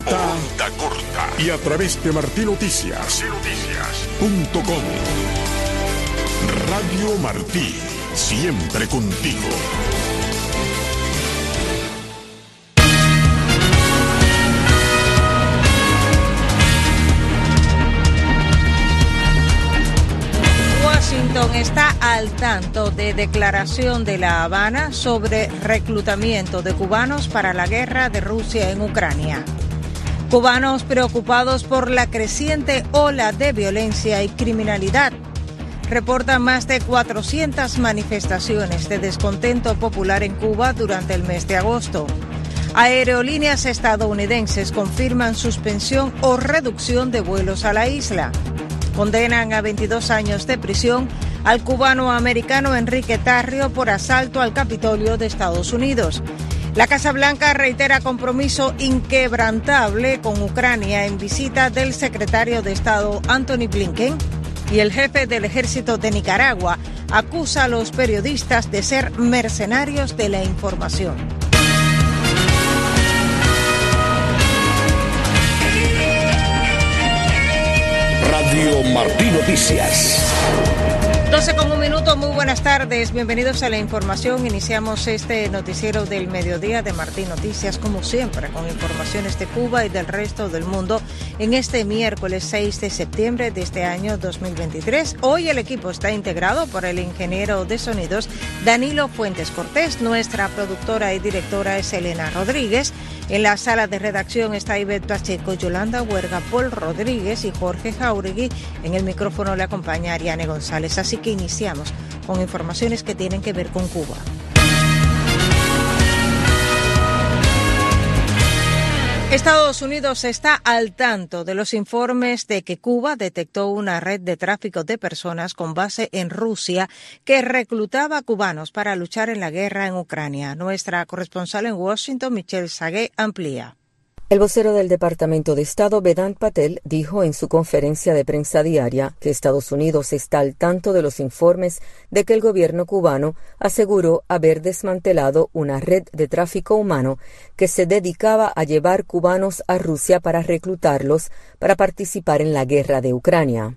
Onda corta y a través de martinoticias.com. Radio Martí, siempre contigo. Washington está al tanto de declaración de La Habana sobre reclutamiento de cubanos para la guerra de Rusia en Ucrania. Cubanos preocupados por la creciente ola de violencia y criminalidad. Reportan más de 400 manifestaciones de descontento popular en Cuba durante el mes de agosto. Aerolíneas estadounidenses confirman suspensión o reducción de vuelos a la isla. Condenan a 22 años de prisión al cubano-americano Enrique Tarrio por asalto al Capitolio de Estados Unidos. La Casa Blanca reitera compromiso inquebrantable con Ucrania en visita del secretario de Estado Antony Blinken, y el jefe del ejército de Nicaragua acusa a los periodistas de ser mercenarios de la información. Radio Martí Noticias. 12:01, muy buenas tardes, bienvenidos a la información. Iniciamos este noticiero del mediodía de Martí Noticias, como siempre, con informaciones de Cuba y del resto del mundo en este miércoles 6 de septiembre de este año 2023. Hoy el equipo está integrado por el ingeniero de sonidos Danilo Fuentes Cortés, nuestra productora y directora es Elena Rodríguez. En la sala de redacción está Ivette Pacheco, Yolanda Huerga, Paul Rodríguez y Jorge Jauregui. En el micrófono le acompaña Ariane González. Así que iniciamos con informaciones que tienen que ver con Cuba. Estados Unidos está al tanto de los informes de que Cuba detectó una red de tráfico de personas con base en Rusia que reclutaba cubanos para luchar en la guerra en Ucrania. Nuestra corresponsal en Washington, Michelle Sagué, amplía. El vocero del Departamento de Estado, Vedant Patel, dijo en su conferencia de prensa diaria que Estados Unidos está al tanto de los informes de que el gobierno cubano aseguró haber desmantelado una red de tráfico humano que se dedicaba a llevar cubanos a Rusia para reclutarlos para participar en la guerra de Ucrania.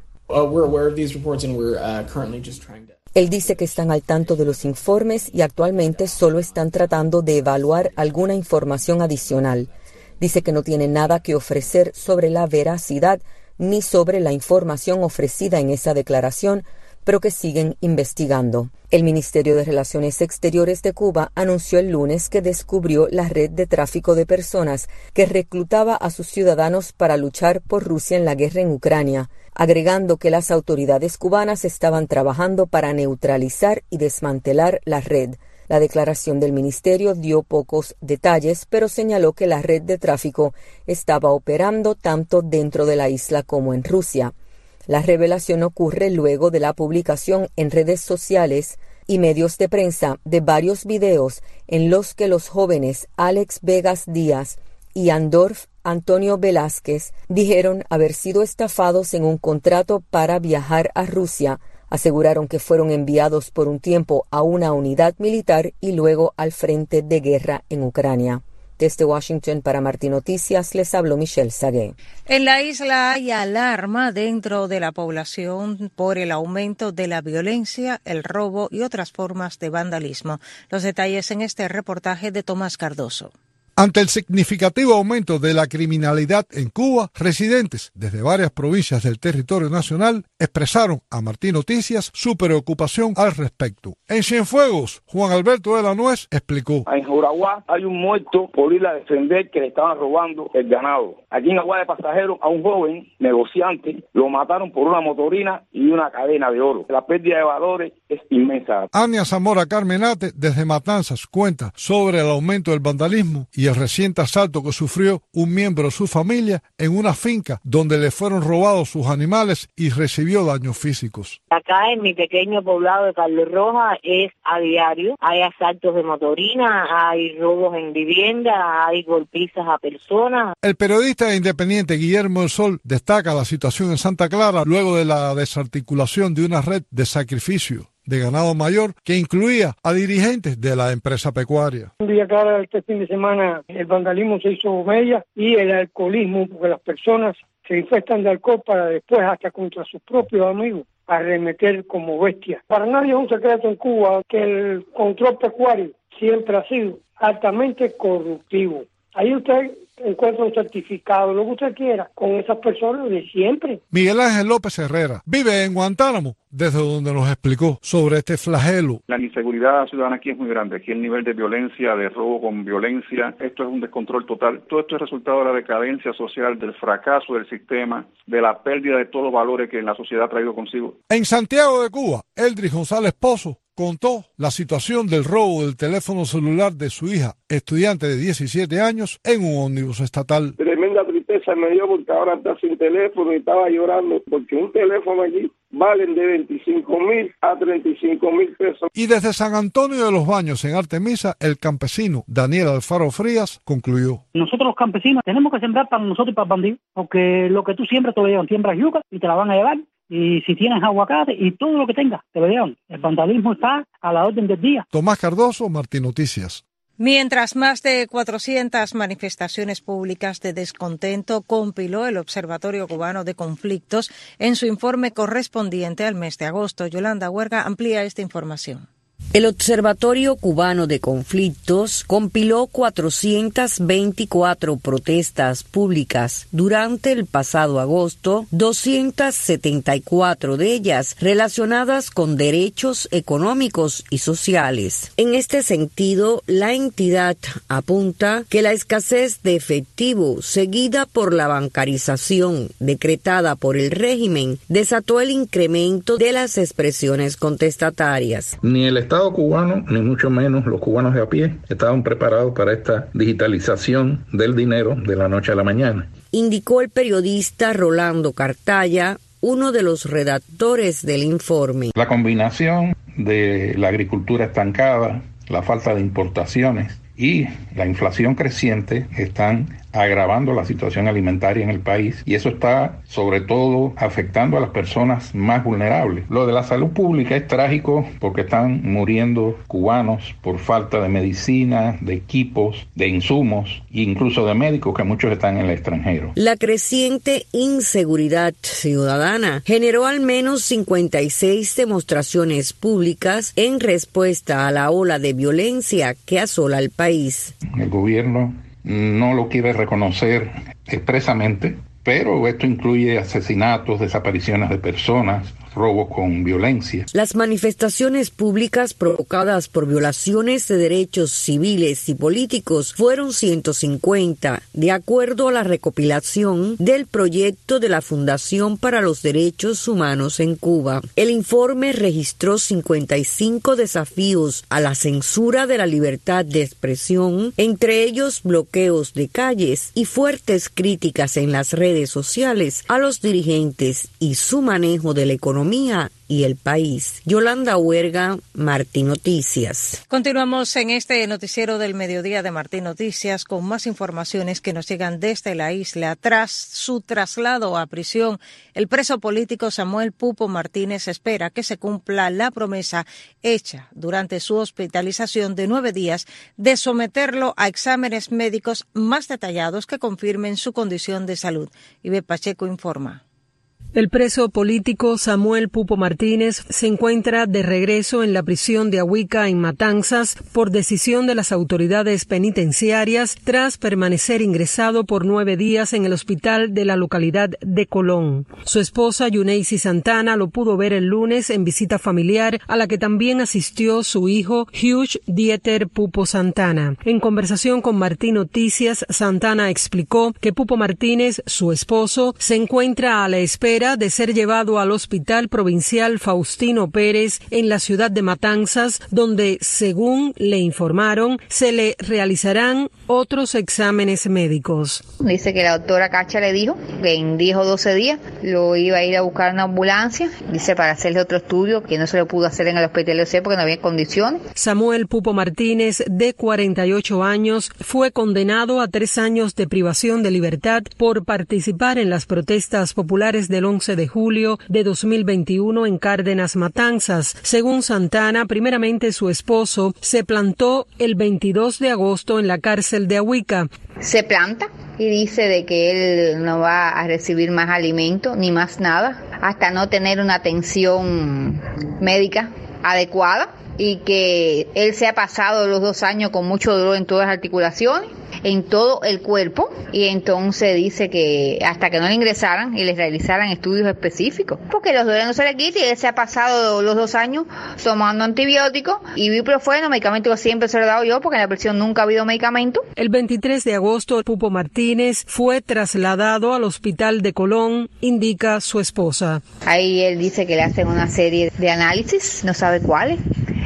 Él dice que están al tanto de los informes y actualmente solo están tratando de evaluar alguna información adicional. Dice que no tiene nada que ofrecer sobre la veracidad ni sobre la información ofrecida en esa declaración, pero que siguen investigando. El Ministerio de Relaciones Exteriores de Cuba anunció el lunes que descubrió la red de tráfico de personas que reclutaba a sus ciudadanos para luchar por Rusia en la guerra en Ucrania, agregando que las autoridades cubanas estaban trabajando para neutralizar y desmantelar la red. La declaración del ministerio dio pocos detalles, pero señaló que la red de tráfico estaba operando tanto dentro de la isla como en Rusia. La revelación ocurre luego de la publicación en redes sociales y medios de prensa de varios videos en los que los jóvenes Alex Vegas Díaz y Andorf Antonio Velázquez dijeron haber sido estafados en un contrato para viajar a Rusia. Aseguraron que fueron enviados por un tiempo a una unidad militar y luego al frente de guerra en Ucrania. Desde Washington para Martí Noticias les habló Michelle Sagué. En la isla hay alarma dentro de la población por el aumento de la violencia, el robo y otras formas de vandalismo. Los detalles en este reportaje de Tomás Cardoso. Ante el significativo aumento de la criminalidad en Cuba, residentes desde varias provincias del territorio nacional expresaron a Martí Noticias su preocupación al respecto. En Cienfuegos, Juan Alberto de la Nuez explicó. En Juraguá hay un muerto por ir a defender que le estaban robando el ganado. Aquí en Agua de Pasajeros a un joven negociante lo mataron por una motorina y una cadena de oro. La pérdida de valores es inmensa. Ania Zamora Carmenate desde Matanzas cuenta sobre el aumento del vandalismo y el reciente asalto que sufrió un miembro de su familia en una finca donde le fueron robados sus animales y recibió daños físicos. Acá en mi pequeño poblado de Carlos Rojas es a diario. Hay asaltos de motorina, hay robos en vivienda, hay golpizas a personas. El periodista independiente Guillermo del Sol destaca la situación en Santa Clara luego de la desarticulación de una red de sacrificio. de ganado mayor que incluía a dirigentes de la empresa pecuaria. Un día claro, este fin de semana el vandalismo se hizo mella y el alcoholismo, porque las personas se infestan de alcohol para después hasta contra sus propios amigos arremeter como bestias. Para nadie es un secreto en Cuba que el control pecuario siempre ha sido altamente corruptivo. Ahí usted encuentra un certificado, lo que usted quiera, con esas personas de siempre. Miguel Ángel López Herrera vive en Guantánamo, desde donde nos explicó sobre este flagelo. La inseguridad ciudadana aquí es muy grande. Aquí el nivel de violencia, de robo con violencia, esto es un descontrol total. Todo esto es resultado de la decadencia social, del fracaso del sistema, de la pérdida de todos los valores que la sociedad ha traído consigo. En Santiago de Cuba, Eldris González Pozo contó la situación del robo del teléfono celular de su hija, estudiante de 17 años, en un ómnibus estatal. Tremenda tristeza me dio porque ahora está sin teléfono y estaba llorando porque un teléfono allí valen de 25,000 a 35,000 pesos. Y desde San Antonio de los Baños, en Artemisa, el campesino Daniel Alfaro Frías concluyó: nosotros los campesinos tenemos que sembrar para nosotros y para el bandido, porque lo que tú siembras te lo llevan, siembras yuca y te la van a llevar. Y si tienes aguacate y todo lo que tengas, te lo llevan. El vandalismo está a la orden del día. Tomás Cardoso, Martín Noticias. Mientras más de 400 manifestaciones públicas de descontento compiló el Observatorio Cubano de Conflictos en su informe correspondiente al mes de agosto. Yolanda Huerga amplía esta información. El Observatorio Cubano de Conflictos compiló 424 protestas públicas durante el pasado agosto, 274 de ellas relacionadas con derechos económicos y sociales. En este sentido, la entidad apunta que la escasez de efectivo, seguida por la bancarización decretada por el régimen, desató el incremento de las expresiones contestatarias. Ni el Estado cubano, ni mucho menos los cubanos de a pie, estaban preparados para esta digitalización del dinero de la noche a la mañana. Indicó el periodista Rolando Cartaya, uno de los redactores del informe. La combinación de la agricultura estancada, la falta de importaciones y la inflación creciente están agravando la situación alimentaria en el país, y eso está sobre todo afectando a las personas más vulnerables. Lo de la salud pública es trágico porque están muriendo cubanos por falta de medicina, de equipos, de insumos e incluso de médicos, que muchos están en el extranjero. La creciente inseguridad ciudadana generó al menos 56 demostraciones públicas en respuesta a la ola de violencia que asola el país. El gobierno no lo quiere reconocer expresamente, pero esto incluye asesinatos, desapariciones de personas, robos con violencia. Las manifestaciones públicas provocadas por violaciones de derechos civiles y políticos fueron 150, de acuerdo a la recopilación del proyecto de la Fundación para los Derechos Humanos en Cuba. El informe registró 55 desafíos a la censura de la libertad de expresión, entre ellos bloqueos de calles y fuertes críticas en las redes sociales a los dirigentes y su manejo de la economía y el país. Yolanda Huerga, Martín Noticias. Continuamos en este noticiero del mediodía de Martín Noticias con más informaciones que nos llegan desde la isla. Tras su traslado a prisión, el preso político Samuel Pupo Martínez espera que se cumpla la promesa hecha durante su hospitalización de 9 días de someterlo a exámenes médicos más detallados que confirmen su condición de salud. Ibe Pacheco informa. El preso político Samuel Pupo Martínez se encuentra de regreso en la prisión de Ahuica, en Matanzas, por decisión de las autoridades penitenciarias, tras permanecer ingresado por 9 días en el hospital de la localidad de Colón. Su esposa, Yuneisi Santana, lo pudo ver el lunes en visita familiar, a la que también asistió su hijo, Hugh Dieter Pupo Santana. En conversación con Martín Noticias, Santana explicó que Pupo Martínez, su esposo, se encuentra a la espera de ser llevado al Hospital Provincial Faustino Pérez en la ciudad de Matanzas, donde, según le informaron, se le realizarán otros exámenes médicos. Dice que la doctora Cacha le dijo que en 10 o 12 días lo iba a ir a buscar una ambulancia, dice, para hacerle otro estudio que no se lo pudo hacer en el hospital de porque no había condiciones. Samuel Pupo Martínez, de 48 años, fue condenado a 3 años de privación de libertad por participar en las protestas populares del 11 de julio de 2021 en Cárdenas, Matanzas. Según Santana, primeramente su esposo se plantó el 22 de agosto en la cárcel de Ahuica. Se planta y dice de que él no va a recibir más alimento ni más nada hasta no tener una atención médica adecuada, y que él se ha pasado los 2 años con mucho dolor en todas las articulaciones, en todo el cuerpo, y entonces dice que hasta que no le ingresaran y les realizaran estudios específicos, porque los dolores no se le quitan, y él se ha pasado los 2 años tomando antibióticos y ibuprofeno, medicamento que siempre se lo he dado yo porque en la prisión nunca ha habido medicamento. El 23 de agosto, Pupo Martínez fue trasladado al hospital de Colón, indica su esposa. Ahí él dice que le hacen una serie de análisis, no sabe cuáles.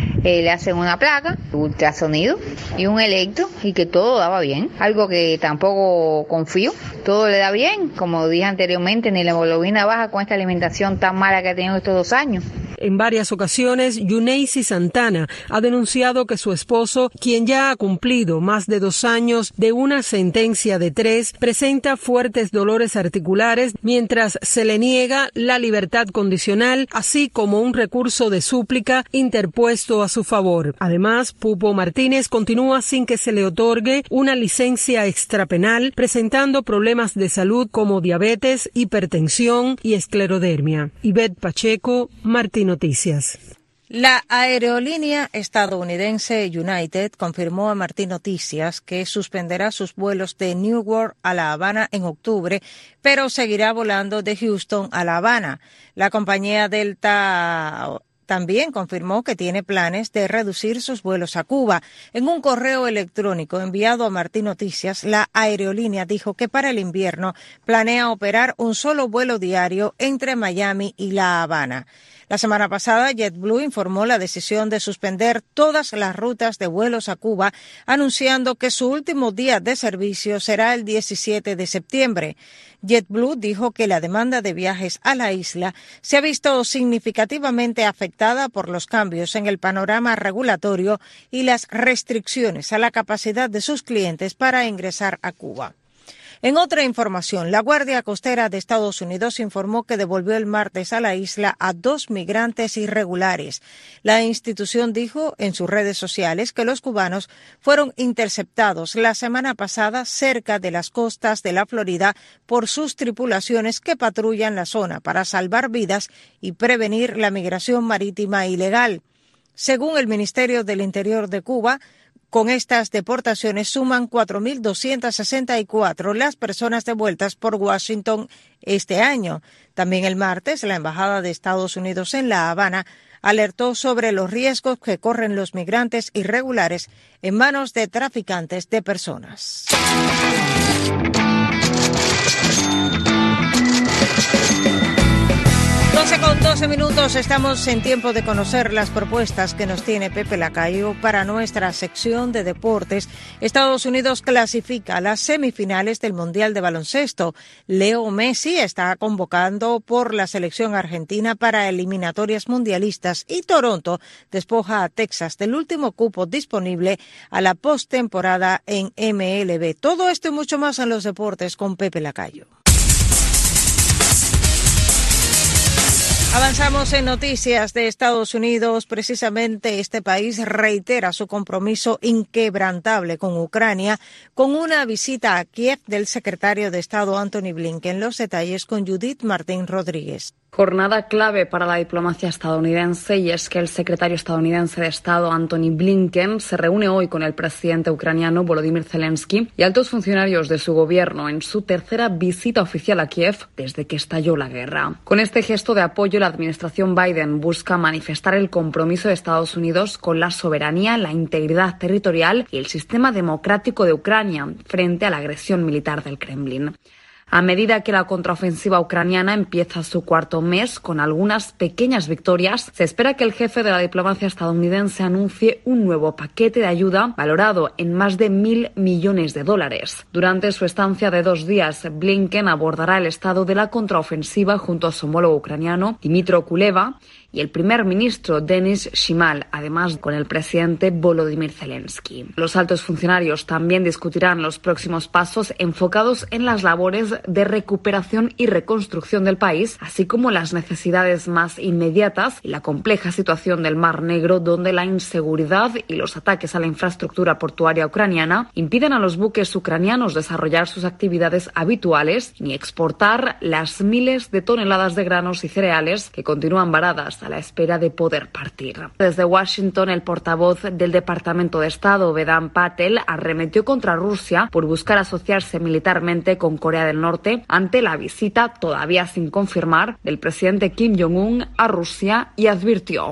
Le hacen una placa, ultrasonido y un electro, y que todo daba bien, algo que tampoco confío, todo le da bien, como dije anteriormente, ni la hemoglobina baja con esta alimentación tan mala que ha tenido estos 2 años. En varias ocasiones, Yuneisi Santana ha denunciado que su esposo, quien ya ha cumplido más de 2 años de una sentencia de 3, presenta fuertes dolores articulares mientras se le niega la libertad condicional, así como un recurso de súplica interpuesto a su favor. Además, Pupo Martínez continúa sin que se le otorgue una licencia extrapenal, presentando problemas de salud como diabetes, hipertensión y esclerodermia. Ivette Pacheco, Martín Noticias. La aerolínea estadounidense United confirmó a Martín Noticias que suspenderá sus vuelos de Newark a La Habana en octubre, pero seguirá volando de Houston a La Habana. La compañía Delta también confirmó que tiene planes de reducir sus vuelos a Cuba. En un correo electrónico enviado a Martín Noticias, la aerolínea dijo que para el invierno planea operar un solo vuelo diario entre Miami y La Habana. La semana pasada, JetBlue informó la decisión de suspender todas las rutas de vuelos a Cuba, anunciando que su último día de servicio será el 17 de septiembre. JetBlue dijo que la demanda de viajes a la isla se ha visto significativamente afectada por los cambios en el panorama regulatorio y las restricciones a la capacidad de sus clientes para ingresar a Cuba. En otra información, la Guardia Costera de Estados Unidos informó que devolvió el martes a la isla a 2 migrantes irregulares. La institución dijo en sus redes sociales que los cubanos fueron interceptados la semana pasada cerca de las costas de la Florida por sus tripulaciones que patrullan la zona para salvar vidas y prevenir la migración marítima ilegal. Según el Ministerio del Interior de Cuba, con estas deportaciones suman 4.264 las personas devueltas por Washington este año. También el martes, la Embajada de Estados Unidos en La Habana alertó sobre los riesgos que corren los migrantes irregulares en manos de traficantes de personas. 12:12, estamos en tiempo de conocer las propuestas que nos tiene Pepe Lacayo para nuestra sección de deportes. Estados Unidos clasifica a las semifinales del Mundial de Baloncesto. Leo Messi está convocando por la selección argentina para eliminatorias mundialistas y Toronto despoja a Texas del último cupo disponible a la postemporada en MLB. Todo esto y mucho más en los deportes con Pepe Lacayo. Avanzamos en noticias de Estados Unidos. Precisamente este país reitera su compromiso inquebrantable con Ucrania con una visita a Kiev del secretario de Estado Antony Blinken. Los detalles con Judith Martín Rodríguez. Jornada clave para la diplomacia estadounidense, y es que el secretario estadounidense de Estado Antony Blinken se reúne hoy con el presidente ucraniano Volodymyr Zelensky y altos funcionarios de su gobierno en su tercera visita oficial a Kiev desde que estalló la guerra. Con este gesto de apoyo, la administración Biden busca manifestar el compromiso de Estados Unidos con la soberanía, la integridad territorial y el sistema democrático de Ucrania frente a la agresión militar del Kremlin. A medida que la contraofensiva ucraniana empieza su cuarto mes con algunas pequeñas victorias, se espera que el jefe de la diplomacia estadounidense anuncie un nuevo paquete de ayuda valorado en más de $1.000 millones. Durante su estancia de 2 días, Blinken abordará el estado de la contraofensiva junto a su homólogo ucraniano, Dmytro Kuleba, y el primer ministro Denis Shmyhal, además con el presidente Volodymyr Zelensky. Los altos funcionarios también discutirán los próximos pasos enfocados en las labores de recuperación y reconstrucción del país, así como las necesidades más inmediatas y la compleja situación del Mar Negro, donde la inseguridad y los ataques a la infraestructura portuaria ucraniana impiden a los buques ucranianos desarrollar sus actividades habituales ni exportar las miles de toneladas de granos y cereales que continúan varadas a la espera de poder partir. Desde Washington, el portavoz del Departamento de Estado, Vedant Patel, arremetió contra Rusia por buscar asociarse militarmente con Corea del Norte ante la visita, todavía sin confirmar, del presidente Kim Jong-un a Rusia y advirtió: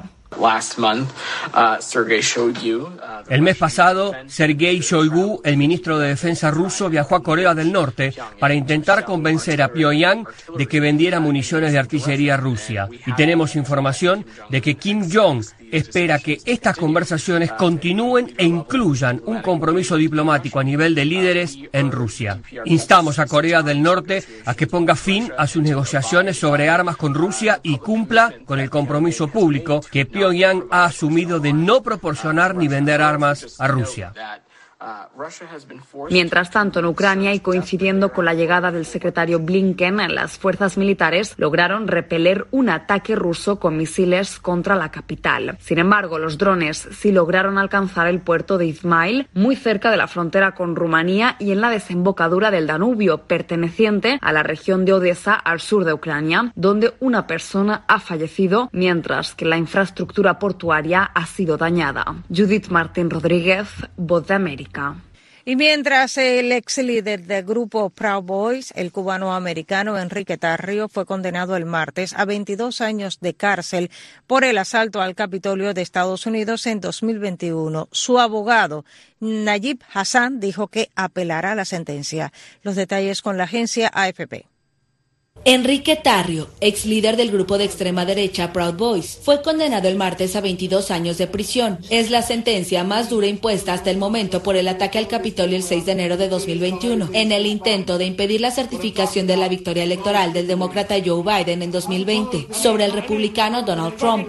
el mes pasado, Sergei Shoigu, el ministro de Defensa ruso, viajó a Corea del Norte para intentar convencer a Pyongyang de que vendiera municiones de artillería a Rusia. Y tenemos información de que Kim Jong espera que estas conversaciones continúen e incluyan un compromiso diplomático a nivel de líderes en Rusia. Instamos a Corea del Norte a que ponga fin a sus negociaciones sobre armas con Rusia y cumpla con el compromiso público que Pyongyang ha asumido de no proporcionar ni vender armas a Rusia. Mientras tanto, en Ucrania, y coincidiendo con la llegada del secretario Blinken, las fuerzas militares lograron repeler un ataque ruso con misiles contra la capital. Sin embargo, los drones sí lograron alcanzar el puerto de Izmail, muy cerca de la frontera con Rumanía y en la desembocadura del Danubio, perteneciente a la región de Odessa, al sur de Ucrania, donde una persona ha fallecido, mientras que la infraestructura portuaria ha sido dañada. Judith Martín Rodríguez, Voz de América. Y mientras el ex líder del grupo Proud Boys, el cubano-americano Enrique Tarrio, fue condenado el martes a 22 años de cárcel por el asalto al Capitolio de Estados Unidos en 2021, su abogado, Nayib Hassan, dijo que apelará la sentencia. Los detalles con la agencia AFP. Enrique Tarrio, ex líder del grupo de extrema derecha Proud Boys, fue condenado el martes a 22 años de prisión. Es la sentencia más dura impuesta hasta el momento por el ataque al Capitolio el 6 de enero de 2021, en el intento de impedir la certificación de la victoria electoral del demócrata Joe Biden en 2020 sobre el republicano Donald Trump.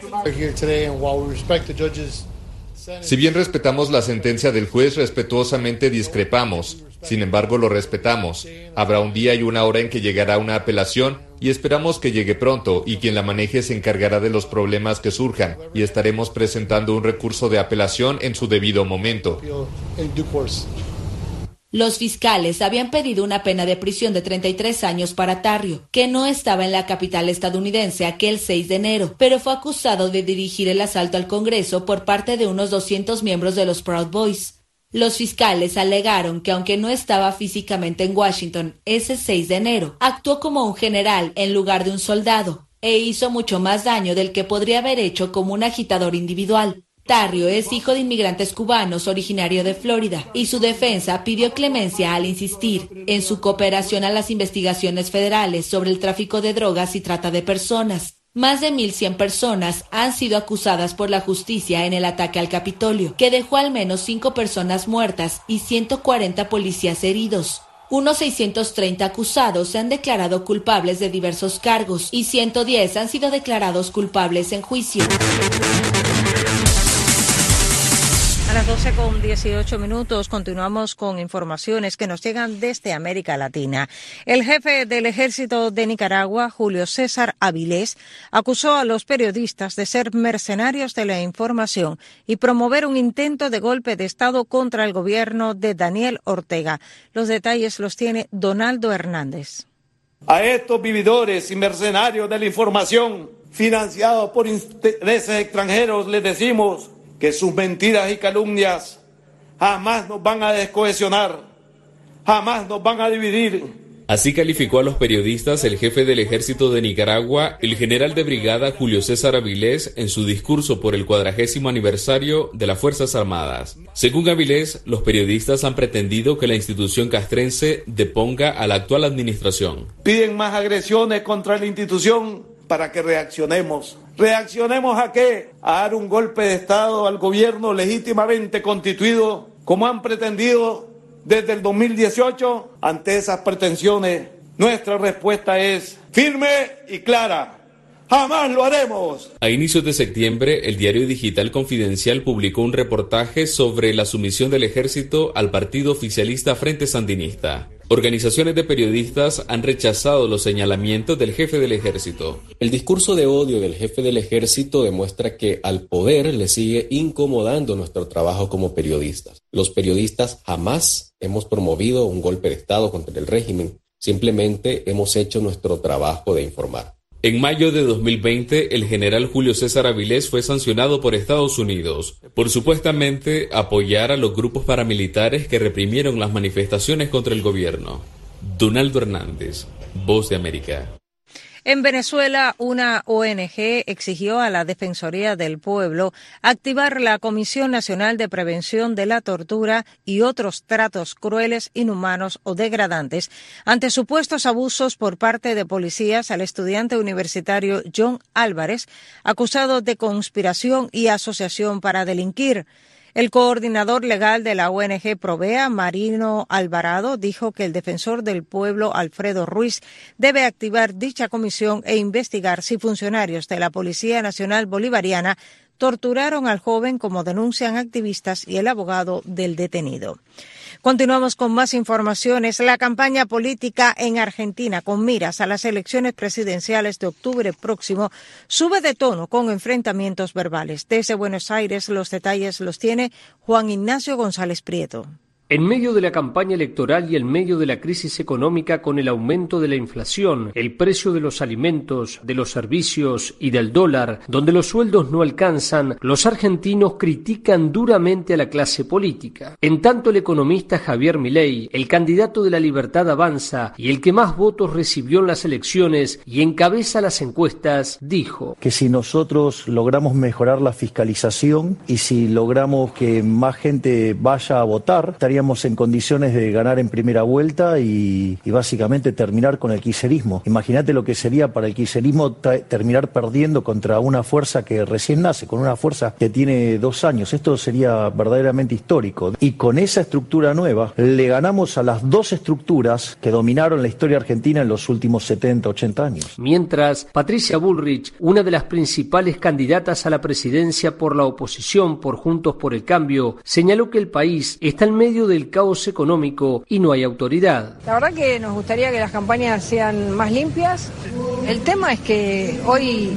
Si bien respetamos la sentencia del juez, respetuosamente discrepamos. Sin embargo, lo respetamos. Habrá un día y una hora en que llegará una apelación y esperamos que llegue pronto, y quien la maneje se encargará de los problemas que surjan, y estaremos presentando un recurso de apelación en su debido momento. Los fiscales habían pedido una pena de prisión de 33 años para Tarrio, que no estaba en la capital estadounidense aquel 6 de enero, pero fue acusado de dirigir el asalto al Congreso por parte de unos 200 miembros de los Proud Boys. Los fiscales alegaron que aunque no estaba físicamente en Washington ese 6 de enero, actuó como un general en lugar de un soldado e hizo mucho más daño del que podría haber hecho como un agitador individual. Tarrio es hijo de inmigrantes cubanos originario de Florida y su defensa pidió clemencia al insistir en su cooperación a las investigaciones federales sobre el tráfico de drogas y trata de personas. Más de 1.100 personas han sido acusadas por la justicia en el ataque al Capitolio, que dejó al menos 5 personas muertas y 140 policías heridos. Unos 630 acusados se han declarado culpables de diversos cargos y 110 han sido declarados culpables en juicio. A las 12:18 continuamos con informaciones que nos llegan desde América Latina. El jefe del ejército de Nicaragua, Julio César Avilés, acusó a los periodistas de ser mercenarios de la información y promover un intento de golpe de Estado contra el gobierno de Daniel Ortega. Los detalles los tiene Donaldo Hernández. A estos vividores y mercenarios de la información, financiados por intereses extranjeros, les decimos que sus mentiras y calumnias jamás nos van a descohesionar, jamás nos van a dividir. Así calificó a los periodistas el jefe del ejército de Nicaragua, el general de brigada Julio César Avilés, en su discurso por el 40º aniversario de las Fuerzas Armadas. Según Avilés, los periodistas han pretendido que la institución castrense deponga a la actual administración. Piden más agresiones contra la institución para que reaccionemos. ¿Reaccionemos a qué? A dar un golpe de Estado al gobierno legítimamente constituido, como han pretendido desde el 2018. Ante esas pretensiones, nuestra respuesta es firme y clara. ¡Jamás lo haremos! A inicios de septiembre, el diario digital Confidencial publicó un reportaje sobre la sumisión del ejército al partido oficialista Frente Sandinista. Organizaciones de periodistas han rechazado los señalamientos del jefe del ejército. El discurso de odio del jefe del ejército demuestra que al poder le sigue incomodando nuestro trabajo como periodistas. Los periodistas jamás hemos promovido un golpe de Estado contra el régimen, simplemente hemos hecho nuestro trabajo de informar. En mayo de 2020, el general Julio César Avilés fue sancionado por Estados Unidos por supuestamente apoyar a los grupos paramilitares que reprimieron las manifestaciones contra el gobierno. Donaldo Hernández, Voz de América. En Venezuela, una ONG exigió a la Defensoría del Pueblo activar la Comisión Nacional de Prevención de la Tortura y otros tratos crueles, inhumanos o degradantes ante supuestos abusos por parte de policías al estudiante universitario John Álvarez, acusado de conspiración y asociación para delinquir. El coordinador legal de la ONG Provea, Marino Alvarado, dijo que el defensor del pueblo, Alfredo Ruiz, debe activar dicha comisión e investigar si funcionarios de la Policía Nacional Bolivariana torturaron al joven, como denuncian activistas y el abogado del detenido. Continuamos con más informaciones. La campaña política en Argentina, con miras a las elecciones presidenciales de octubre próximo, sube de tono con enfrentamientos verbales. Desde Buenos Aires, los detalles los tiene Juan Ignacio González Prieto. En medio de la campaña electoral y en medio de la crisis económica con el aumento de la inflación, el precio de los alimentos, de los servicios y del dólar, donde los sueldos no alcanzan, los argentinos critican duramente a la clase política. En tanto, el economista Javier Milei, el candidato de La Libertad Avanza y el que más votos recibió en las elecciones y encabeza las encuestas, dijo que si nosotros logramos mejorar la fiscalización y si logramos que más gente vaya a votar, estaríamos en condiciones de ganar en primera vuelta y básicamente terminar con el kirchnerismo. Imagínate lo que sería para el kirchnerismo terminar perdiendo contra una fuerza que recién nace, con una fuerza que tiene 2 años. Esto sería verdaderamente histórico. Y con esa estructura nueva le ganamos a las 2 estructuras que dominaron la historia argentina en los últimos 70, 80 años. Mientras, Patricia Bullrich, una de las principales candidatas a la presidencia por la oposición por Juntos por el Cambio, señaló que el país está en medio del caos económico y no hay autoridad. La verdad que nos gustaría que las campañas sean más limpias. El tema es que hoy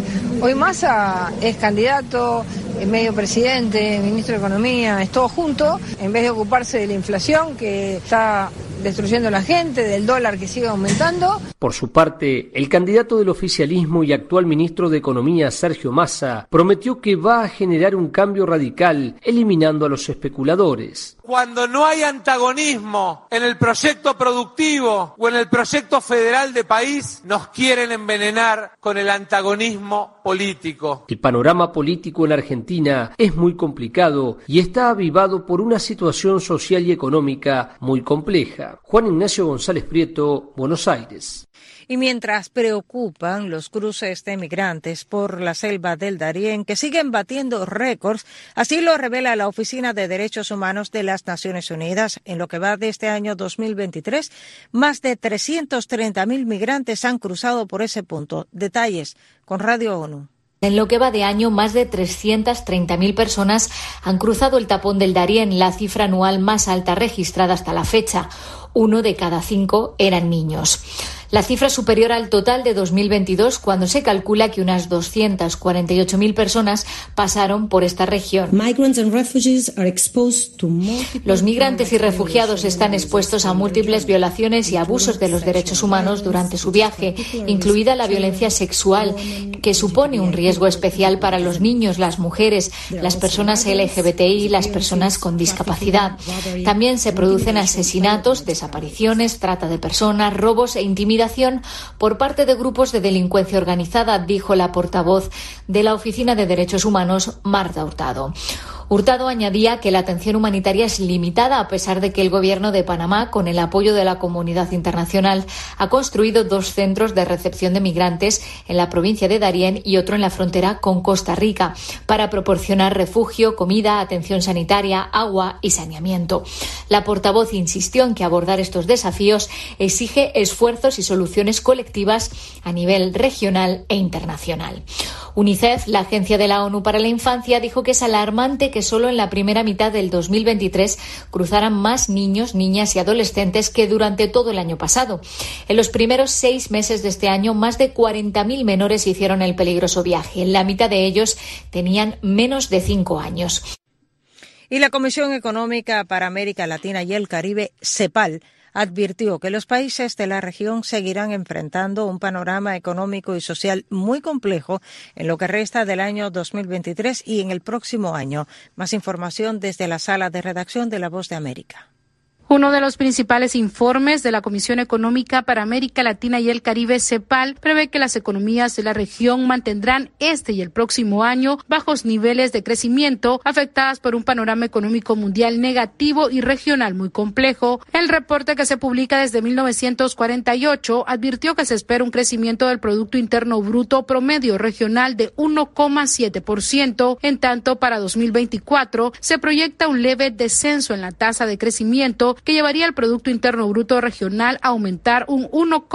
Massa es candidato, es medio presidente, ministro de Economía, es todo junto, en vez de ocuparse de la inflación que está destruyendo a la gente, del dólar que sigue aumentando. Por su parte, el candidato del oficialismo y actual ministro de Economía, Sergio Massa, prometió que va a generar un cambio radical, eliminando a los especuladores. Cuando no hay antagonismo en el proyecto productivo o en el proyecto federal de país, nos quieren envenenar con el antagonismo político. El panorama político en Argentina es muy complicado y está avivado por una situación social y económica muy compleja. Juan Ignacio González Prieto, Buenos Aires. Y mientras preocupan los cruces de migrantes por la selva del Darién, que siguen batiendo récords, así lo revela la Oficina de Derechos Humanos de las Naciones Unidas. En lo que va de este año 2023, más de 330.000 migrantes han cruzado por ese punto. Detalles con Radio ONU. En lo que va de año, más de 330.000 personas han cruzado el tapón del Darién, la cifra anual más alta registrada hasta la fecha. 1 de cada 5 eran niños. La cifra es superior al total de 2022, cuando se calcula que unas 248.000 personas pasaron por esta región. Los migrantes y refugiados están expuestos a múltiples violaciones y abusos de los derechos humanos durante su viaje, incluida la violencia sexual, que supone un riesgo especial para los niños, las mujeres, las personas LGBTI y las personas con discapacidad. También se producen asesinatos, desapariciones, trata de personas, robos e intimidación por parte de grupos de delincuencia organizada, dijo la portavoz de la Oficina de Derechos Humanos, Marta Hurtado. Hurtado añadía que la atención humanitaria es limitada, a pesar de que el gobierno de Panamá, con el apoyo de la comunidad internacional, ha construido 2 centros de recepción de migrantes en la provincia de Darién y otro en la frontera con Costa Rica, para proporcionar refugio, comida, atención sanitaria, agua y saneamiento. La portavoz insistió en que abordar estos desafíos exige esfuerzos y soluciones colectivas a nivel regional e internacional. UNICEF, la Agencia de la ONU para la Infancia, dijo que es alarmante que solo en la primera mitad del 2023 cruzaran más niños, niñas y adolescentes que durante todo el año pasado. En los primeros 6 meses de este año, más de 40.000 menores hicieron el peligroso viaje. La mitad de ellos tenían menos de 5 años. Y la Comisión Económica para América Latina y el Caribe, CEPAL, advirtió que los países de la región seguirán enfrentando un panorama económico y social muy complejo en lo que resta del año 2023 y en el próximo año. Más información desde la sala de redacción de La Voz de América. Uno de los principales informes de la Comisión Económica para América Latina y el Caribe, CEPAL, prevé que las economías de la región mantendrán este y el próximo año bajos niveles de crecimiento, afectadas por un panorama económico mundial negativo y regional muy complejo. El reporte, que se publica desde 1948, advirtió que se espera un crecimiento del Producto Interno Bruto promedio regional de 1,7%. En tanto, para 2024 se proyecta un leve descenso en la tasa de crecimiento, que llevaría el Producto Interno Bruto regional a aumentar un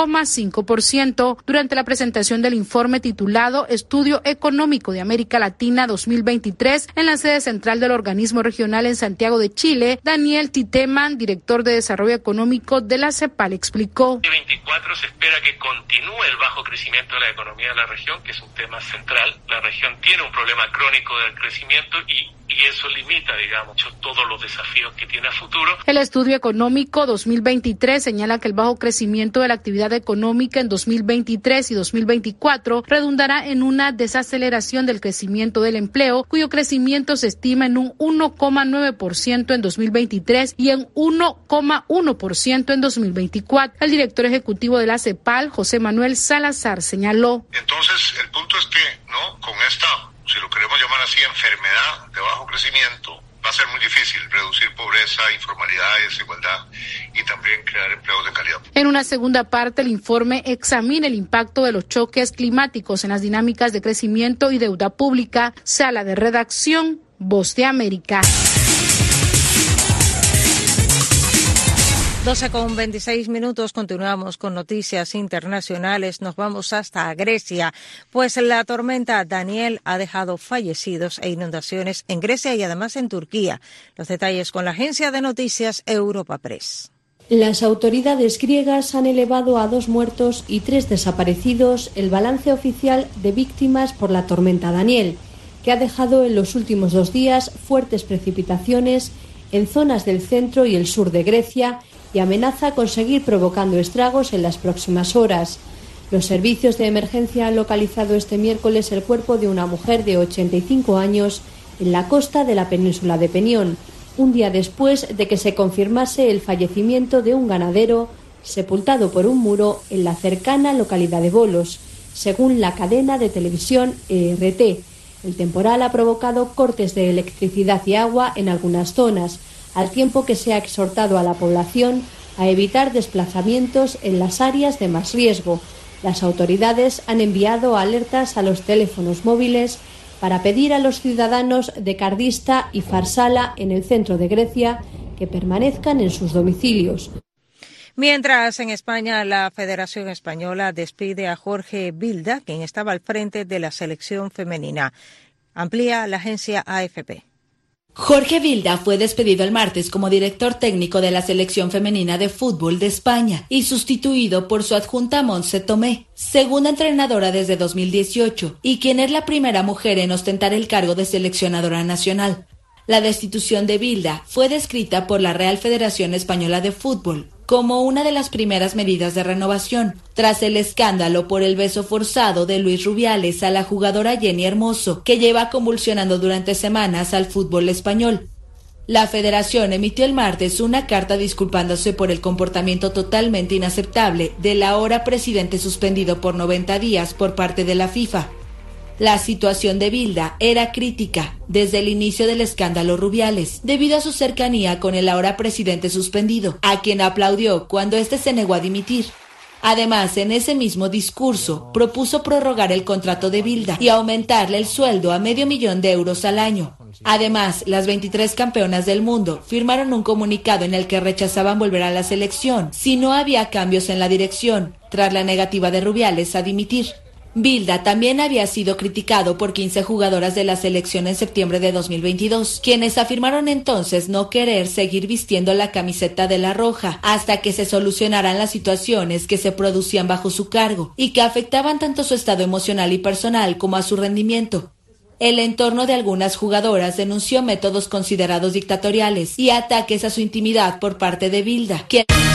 1,5%. Durante la presentación del informe titulado Estudio Económico de América Latina 2023 en la sede central del organismo regional en Santiago de Chile, Daniel Titeman, director de Desarrollo Económico de la CEPAL, explicó. En 2024 se espera que continúe el bajo crecimiento de la economía de la región, que es un tema central. La región tiene un problema crónico del crecimiento y eso limita, digamos, todos los desafíos que tiene a futuro. El Estudio Económico 2023 señala que el bajo crecimiento de la actividad económica en 2023 y 2024 redundará en una desaceleración del crecimiento del empleo, cuyo crecimiento se estima en un 1,9% en 2023 y en 1,1% en 2024. El director ejecutivo de la CEPAL, José Manuel Salazar, señaló. Entonces, el punto es que, con esta, si lo queremos llamar así, enfermedad de bajo crecimiento, va a ser muy difícil reducir pobreza, informalidad, desigualdad y también crear empleos de calidad. En una segunda parte, el informe examina el impacto de los choques climáticos en las dinámicas de crecimiento y deuda pública. Sala de redacción, Voz de América. 12:26, continuamos con noticias internacionales. Nos vamos hasta Grecia, pues la tormenta Daniel ha dejado fallecidos e inundaciones en Grecia y además en Turquía. Los detalles con la agencia de noticias Europa Press. Las autoridades griegas han elevado a 2 muertos y 3 desaparecidos el balance oficial de víctimas por la tormenta Daniel, que ha dejado en los últimos 2 días fuertes precipitaciones en zonas del centro y el sur de Grecia y amenaza con seguir provocando estragos en las próximas horas. Los servicios de emergencia han localizado este miércoles el cuerpo de una mujer de 85 años en la costa de la península de Penión, un día después de que se confirmase el fallecimiento de un ganadero sepultado por un muro en la cercana localidad de Volos, según la cadena de televisión ERT. El temporal ha provocado cortes de electricidad y agua en algunas zonas, al tiempo que se ha exhortado a la población a evitar desplazamientos en las áreas de más riesgo. Las autoridades han enviado alertas a los teléfonos móviles para pedir a los ciudadanos de Kardista y Farsala, en el centro de Grecia, que permanezcan en sus domicilios. Mientras, en España, la Federación Española despide a Jorge Vilda, quien estaba al frente de la selección femenina. Amplía la agencia AFP. Jorge Vilda fue despedido el martes como director técnico de la selección femenina de fútbol de España y sustituido por su adjunta Montse Tomé, segunda entrenadora desde 2018 y quien es la primera mujer en ostentar el cargo de seleccionadora nacional. La destitución de Vilda fue descrita por la Real Federación Española de Fútbol como una de las primeras medidas de renovación, tras el escándalo por el beso forzado de Luis Rubiales a la jugadora Jenny Hermoso, que lleva convulsionando durante semanas al fútbol español. La federación emitió el martes una carta disculpándose por el comportamiento totalmente inaceptable del ahora presidente suspendido por 90 días por parte de la FIFA. La situación de Vilda era crítica desde el inicio del escándalo Rubiales, debido a su cercanía con el ahora presidente suspendido, a quien aplaudió cuando éste se negó a dimitir. Además, en ese mismo discurso, propuso prorrogar el contrato de Vilda y aumentarle el sueldo a $500,000 euros al año. Además, las 23 campeonas del mundo firmaron un comunicado en el que rechazaban volver a la selección si no había cambios en la dirección, tras la negativa de Rubiales a dimitir. Vilda también había sido criticado por 15 jugadoras de la selección en septiembre de 2022, quienes afirmaron entonces no querer seguir vistiendo la camiseta de la roja hasta que se solucionaran las situaciones que se producían bajo su cargo y que afectaban tanto su estado emocional y personal como a su rendimiento. El entorno de algunas jugadoras denunció métodos considerados dictatoriales y ataques a su intimidad por parte de Vilda, quien